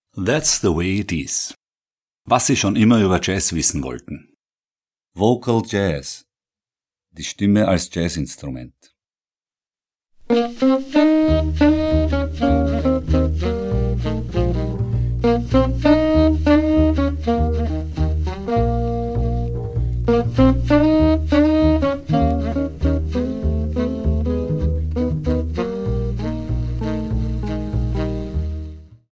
That's the way it is. Was Sie schon immer über Jazz wissen wollten. Vocal Jazz. Die Stimme als Jazzinstrument.